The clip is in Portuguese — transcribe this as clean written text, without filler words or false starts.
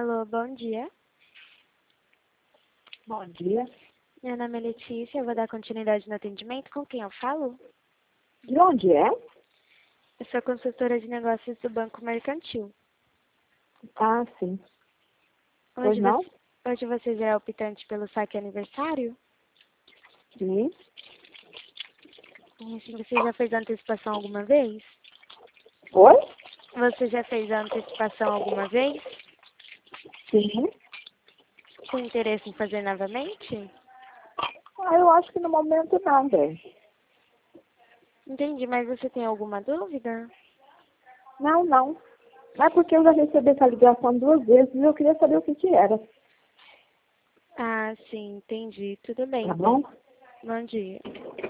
Alô, bom dia. Bom dia. Meu nome é Letícia, eu vou dar continuidade no atendimento. Com quem eu falo? De onde é? Eu sou consultora de negócios do Banco Mercantil. Ah, sim. Pois Hoje não? você já é optante pelo saque aniversário? Sim. Você já fez a antecipação alguma vez? Oi? Você já fez a antecipação alguma vez? Sim. Tem interesse em fazer novamente? Ah, eu acho que no momento não, bem. Entendi, mas você tem alguma dúvida? Não, não. É porque eu já recebi essa ligação 2 vezes e eu queria saber o que que era. Ah, sim, entendi. Tudo bem, Tá então. bom? Bom dia.